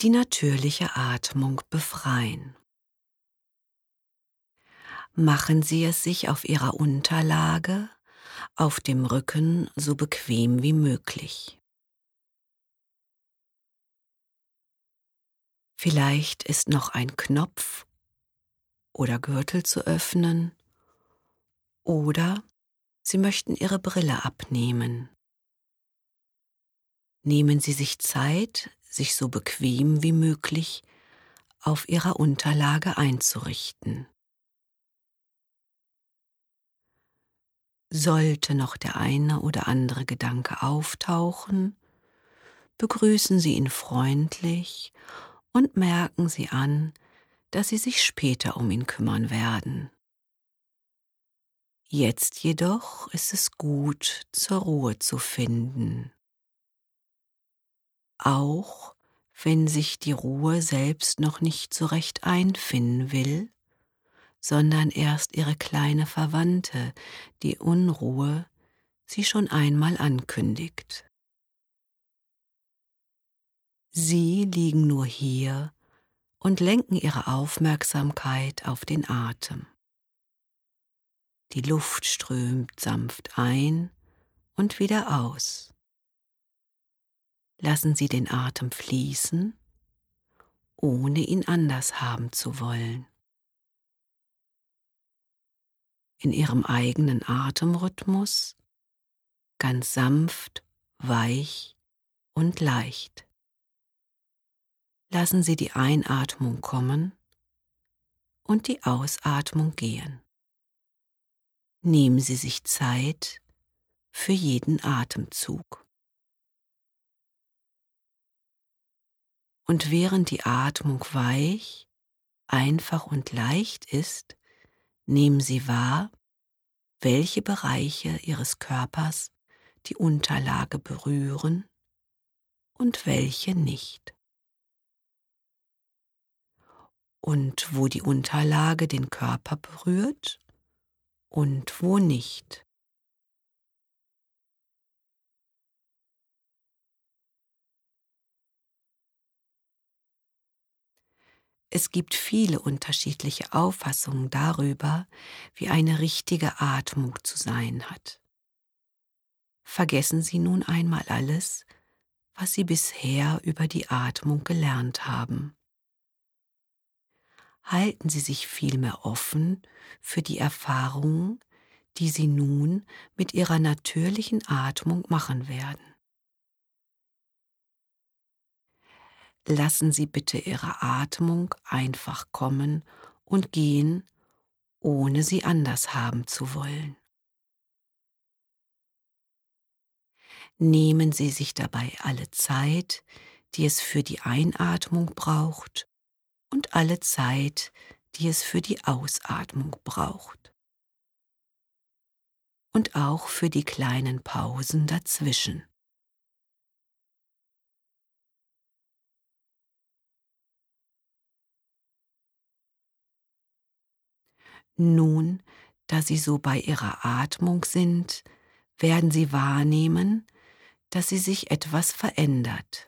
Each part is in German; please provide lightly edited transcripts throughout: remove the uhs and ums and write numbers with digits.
die natürliche Atmung befreien. Machen Sie es sich auf Ihrer Unterlage, auf dem Rücken so bequem wie möglich. Vielleicht ist noch ein Knopf oder Gürtel zu öffnen oder Sie möchten Ihre Brille abnehmen. Nehmen Sie sich Zeit, sich so bequem wie möglich auf Ihrer Unterlage einzurichten. Sollte noch der eine oder andere Gedanke auftauchen, begrüßen Sie ihn freundlich und merken Sie an, dass Sie sich später um ihn kümmern werden. Jetzt jedoch ist es gut, zur Ruhe zu finden. Auch wenn sich die Ruhe selbst noch nicht so recht einfinden will, sondern erst ihre kleine Verwandte, die Unruhe, sie schon einmal ankündigt. Sie liegen nur hier und lenken ihre Aufmerksamkeit auf den Atem. Die Luft strömt sanft ein und wieder aus. Lassen Sie den Atem fließen, ohne ihn anders haben zu wollen. In Ihrem eigenen Atemrhythmus, ganz sanft, weich und leicht. Lassen Sie die Einatmung kommen und die Ausatmung gehen. Nehmen Sie sich Zeit für jeden Atemzug. Und während die Atmung weich, einfach und leicht ist, nehmen Sie wahr, welche Bereiche Ihres Körpers die Unterlage berühren und welche nicht. Und wo die Unterlage den Körper berührt und wo nicht. Es gibt viele unterschiedliche Auffassungen darüber, wie eine richtige Atmung zu sein hat. Vergessen Sie nun einmal alles, was Sie bisher über die Atmung gelernt haben. Halten Sie sich vielmehr offen für die Erfahrungen, die Sie nun mit Ihrer natürlichen Atmung machen werden. Lassen Sie bitte Ihre Atmung einfach kommen und gehen, ohne sie anders haben zu wollen. Nehmen Sie sich dabei alle Zeit, die es für die Einatmung braucht, und alle Zeit, die es für die Ausatmung braucht. Und auch für die kleinen Pausen dazwischen. Nun, da Sie so bei Ihrer Atmung sind, werden Sie wahrnehmen, dass sie sich etwas verändert.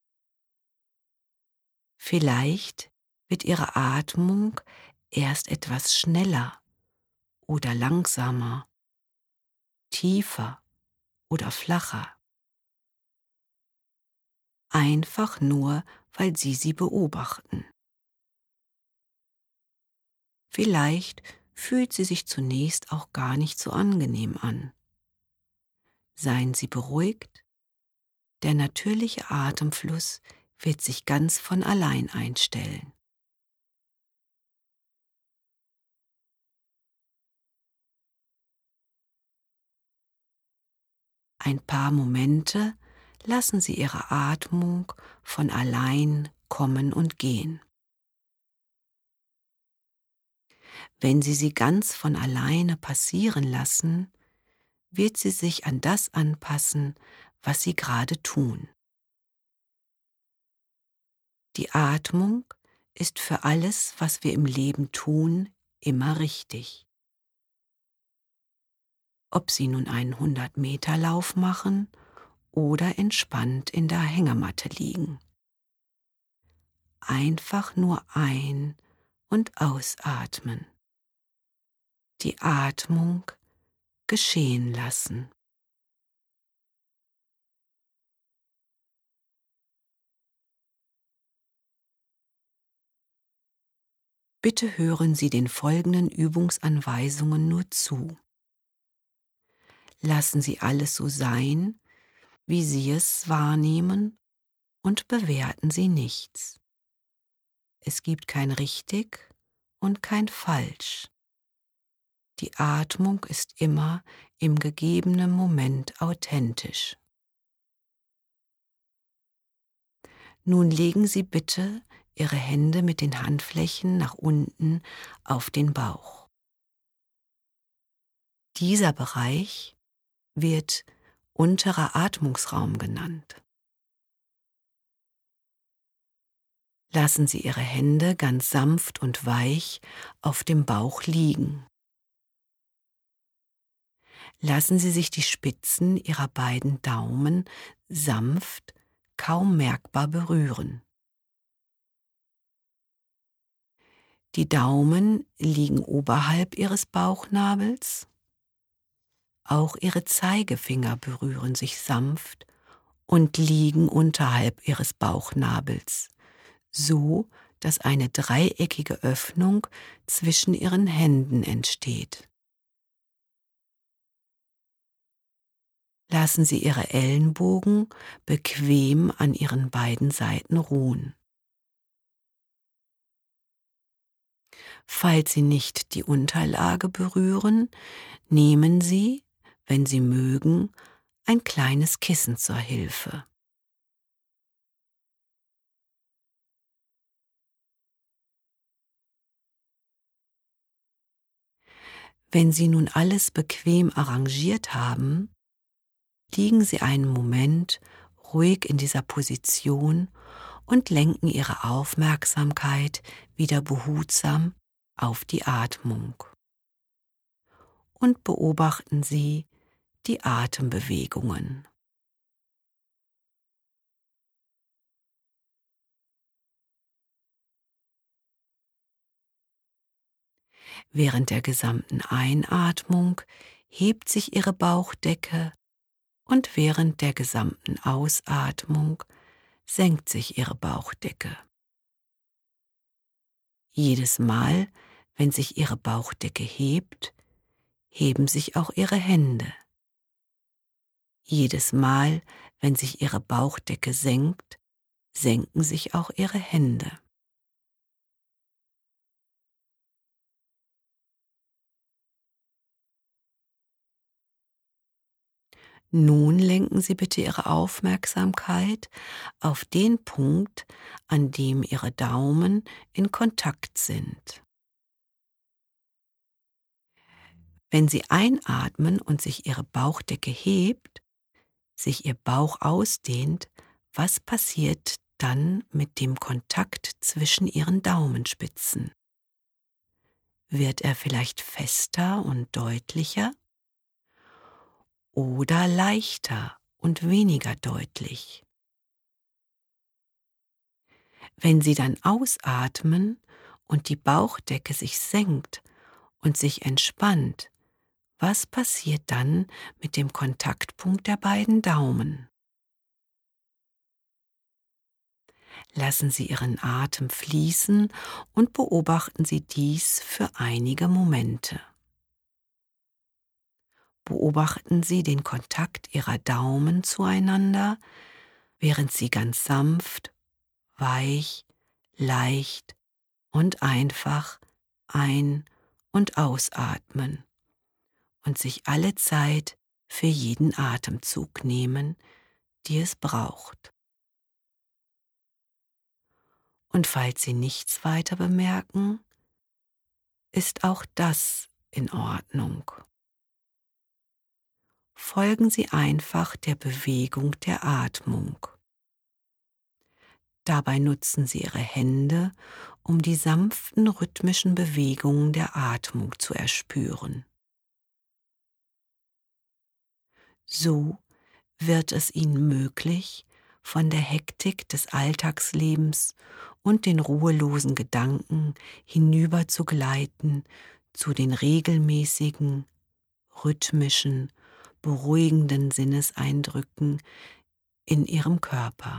Vielleicht wird Ihre Atmung erst etwas schneller oder langsamer, tiefer oder flacher. Einfach nur, weil Sie sie beobachten. Vielleicht fühlt sie sich zunächst auch gar nicht so angenehm an. Seien Sie beruhigt, der natürliche Atemfluss wird sich ganz von allein einstellen. Ein paar Momente lassen Sie Ihre Atmung von allein kommen und gehen. Wenn Sie sie ganz von alleine passieren lassen, wird sie sich an das anpassen, was Sie gerade tun. Die Atmung ist für alles, was wir im Leben tun, immer richtig. Ob Sie nun einen 100-Meter-Lauf machen oder entspannt in der Hängematte liegen. einfach nur ein- und ausatmen. Die Atmung geschehen lassen. Bitte hören Sie den folgenden Übungsanweisungen nur zu. Lassen Sie alles so sein, wie Sie es wahrnehmen, und bewerten Sie nichts. Es gibt kein richtig und kein falsch. Die Atmung ist immer im gegebenen Moment authentisch. Nun legen Sie bitte Ihre Hände mit den Handflächen nach unten auf den Bauch. Dieser Bereich wird unterer Atmungsraum genannt. Lassen Sie Ihre Hände ganz sanft und weich auf dem Bauch liegen. Lassen Sie sich die Spitzen Ihrer beiden Daumen sanft, kaum merkbar berühren. Die Daumen liegen oberhalb Ihres Bauchnabels. Auch Ihre Zeigefinger berühren sich sanft und liegen unterhalb Ihres Bauchnabels, so dass eine dreieckige Öffnung zwischen Ihren Händen entsteht. Lassen Sie Ihre Ellenbogen bequem an Ihren beiden Seiten ruhen. Falls Sie nicht die Unterlage berühren, nehmen Sie, wenn Sie mögen, ein kleines Kissen zur Hilfe. Wenn Sie nun alles bequem arrangiert haben, liegen Sie einen Moment ruhig in dieser Position und lenken Ihre Aufmerksamkeit wieder behutsam auf die Atmung. Und beobachten Sie die Atembewegungen. Während der gesamten Einatmung hebt sich Ihre Bauchdecke und während der gesamten Ausatmung senkt sich Ihre Bauchdecke. Jedes Mal, wenn sich Ihre Bauchdecke hebt, heben sich auch Ihre Hände. Jedes Mal, wenn sich Ihre Bauchdecke senkt, senken sich auch Ihre Hände. Nun lenken Sie bitte Ihre Aufmerksamkeit auf den Punkt, an dem Ihre Daumen in Kontakt sind. Wenn Sie einatmen und sich Ihre Bauchdecke hebt, sich Ihr Bauch ausdehnt, was passiert dann mit dem Kontakt zwischen Ihren Daumenspitzen? Wird er vielleicht fester und deutlicher oder leichter und weniger deutlich? Wenn Sie dann ausatmen und die Bauchdecke sich senkt und sich entspannt, was passiert dann mit dem Kontaktpunkt der beiden Daumen? Lassen Sie Ihren Atem fließen und beobachten Sie dies für einige Momente. Beobachten Sie den Kontakt Ihrer Daumen zueinander, während Sie ganz sanft, weich, leicht und einfach ein- und ausatmen und sich alle Zeit für jeden Atemzug nehmen, die es braucht. Und falls Sie nichts weiter bemerken, ist auch das in Ordnung. Folgen Sie einfach der Bewegung der Atmung. Dabei nutzen Sie Ihre Hände, um die sanften rhythmischen Bewegungen der Atmung zu erspüren. So wird es Ihnen möglich, von der Hektik des Alltagslebens und den ruhelosen Gedanken hinüber zu gleiten zu den regelmäßigen, rhythmischen, beruhigenden Sinneseindrücken in ihrem Körper.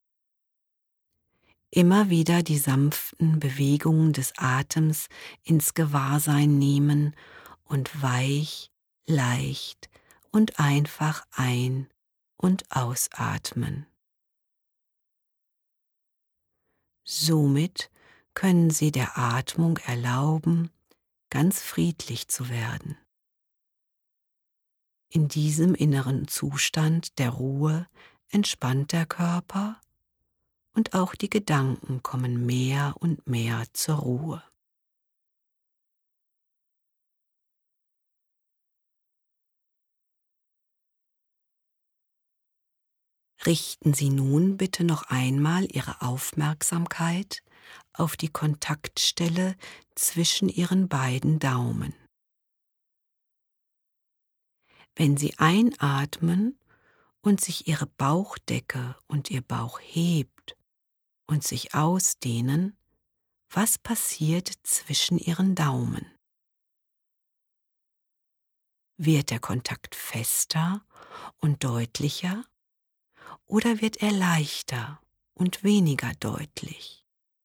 Immer wieder die sanften Bewegungen des Atems ins Gewahrsein nehmen und weich, leicht und einfach ein- und ausatmen. Somit können Sie der Atmung erlauben, ganz friedlich zu werden. In diesem inneren Zustand der Ruhe entspannt der Körper und auch die Gedanken kommen mehr und mehr zur Ruhe. Richten Sie nun bitte noch einmal Ihre Aufmerksamkeit auf die Kontaktstelle zwischen Ihren beiden Daumen. Wenn Sie einatmen und sich Ihre Bauchdecke und Ihr Bauch hebt und sich ausdehnen, was passiert zwischen Ihren Daumen? Wird der Kontakt fester und deutlicher oder wird er leichter und weniger deutlich?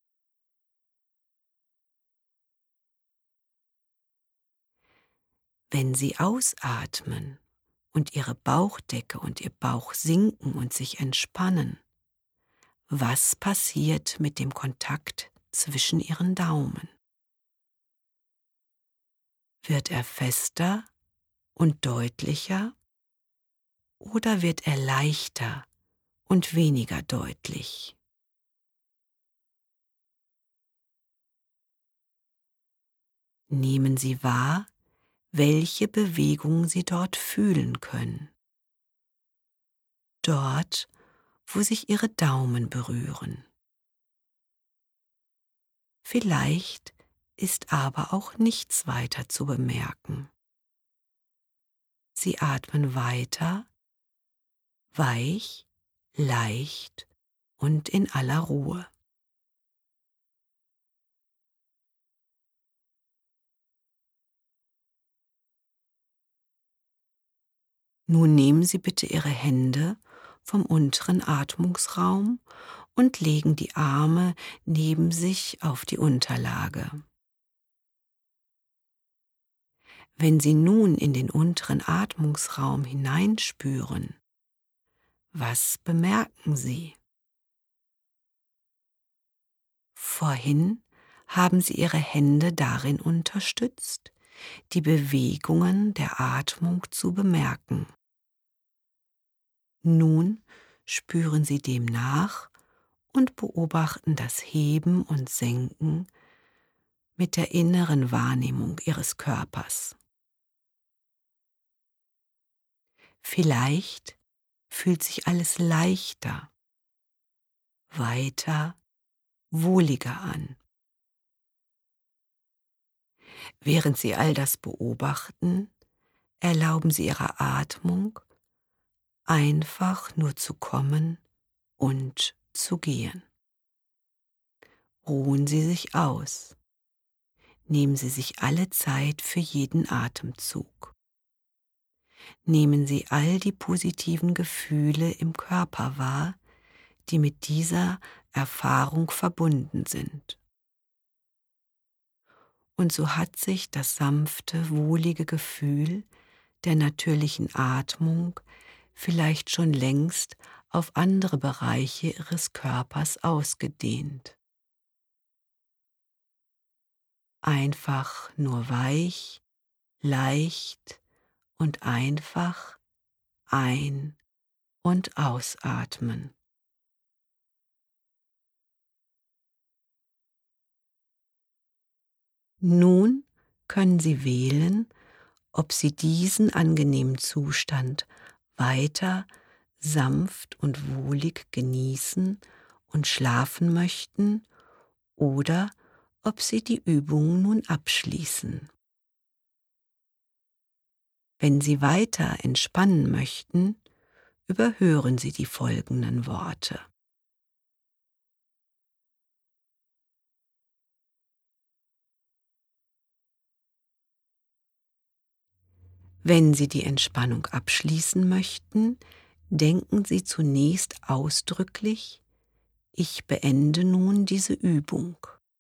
Wenn Sie ausatmen und Ihre Bauchdecke und Ihr Bauch sinken und sich entspannen, was passiert mit dem Kontakt zwischen Ihren Daumen? Wird er fester und deutlicher oder wird er leichter und weniger deutlich? Nehmen Sie wahr, welche Bewegung Sie dort fühlen können. Dort, wo sich Ihre Daumen berühren. Vielleicht ist aber auch nichts weiter zu bemerken. Sie atmen weiter, weich, leicht und in aller Ruhe. Nun nehmen Sie bitte Ihre Hände vom unteren Atmungsraum und legen die Arme neben sich auf die Unterlage. Wenn Sie nun in den unteren Atmungsraum hineinspüren, was bemerken Sie? Vorhin haben Sie Ihre Hände darin unterstützt, die Bewegungen der Atmung zu bemerken. Nun spüren Sie dem nach und beobachten das Heben und Senken mit der inneren Wahrnehmung Ihres Körpers. Vielleicht fühlt sich alles leichter, weiter, wohliger an. Während Sie all das beobachten, erlauben Sie Ihrer Atmung, einfach nur zu kommen und zu gehen. Ruhen Sie sich aus. Nehmen Sie sich alle Zeit für jeden Atemzug. Nehmen Sie all die positiven Gefühle im Körper wahr, die mit dieser Erfahrung verbunden sind. Und so hat sich das sanfte, wohlige Gefühl der natürlichen Atmung vielleicht schon längst auf andere Bereiche Ihres Körpers ausgedehnt. Einfach nur weich, leicht und einfach ein- und ausatmen. Nun können Sie wählen, ob Sie diesen angenehmen Zustand weiter sanft und wohlig genießen und schlafen möchten oder ob Sie die Übung nun abschließen. Wenn Sie weiter entspannen möchten, überhören Sie die folgenden Worte. Wenn Sie die Entspannung abschließen möchten, denken Sie zunächst ausdrücklich: Ich beende nun diese Übung.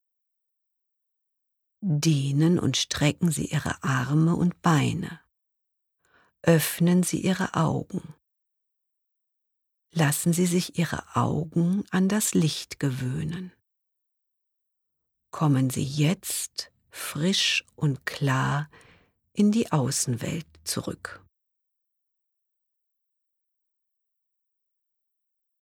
Dehnen und strecken Sie Ihre Arme und Beine. Öffnen Sie Ihre Augen. Lassen Sie sich Ihre Augen an das Licht gewöhnen. Kommen Sie jetzt frisch und klar in die Außenwelt zurück.